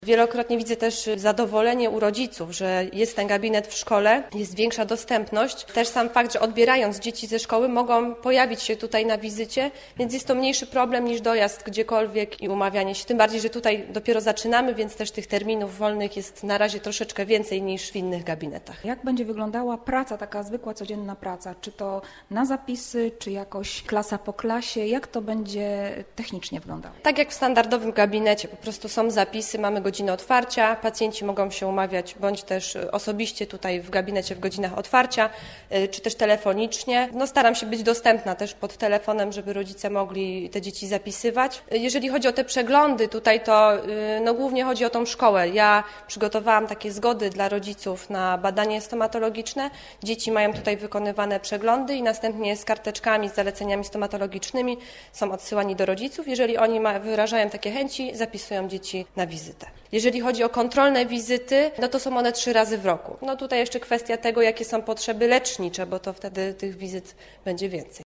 Wielokrotnie widzę też zadowolenie u rodziców, że jest ten gabinet w szkole, jest większa dostępność. Też sam fakt, że odbierając dzieci ze szkoły mogą pojawić się tutaj na wizycie, więc jest to mniejszy problem niż dojazd gdziekolwiek i umawianie się. Tym bardziej, że tutaj dopiero zaczynamy, więc też tych terminów wolnych jest na razie troszeczkę więcej niż w innych gabinetach. Jak będzie wyglądała praca, taka zwykła, codzienna praca? Czy to na zapisy, czy jakoś klasa po klasie? Jak to będzie technicznie wyglądało? Tak jak w standardowym gabinecie, po prostu są zapisy, mamy godzinę otwarcia, pacjenci mogą się umawiać bądź też osobiście tutaj w gabinecie w godzinach otwarcia, czy też telefonicznie. Staram się być dostępna też pod telefonem, żeby rodzice mogli te dzieci zapisywać. Jeżeli chodzi o te przeglądy tutaj, to głównie chodzi o tą szkołę. Ja przygotowałam takie zgody dla rodziców na badanie stomatologiczne. Dzieci mają tutaj wykonywane przeglądy i następnie z karteczkami, z zaleceniami stomatologicznymi są odsyłani do rodziców. Jeżeli oni wyrażają takie chęci, zapisują dzieci na wizytę. Jeżeli chodzi o kontrolne wizyty, to są one 3 razy w roku. Tutaj jeszcze kwestia tego, jakie są potrzeby lecznicze, bo to wtedy tych wizyt będzie więcej.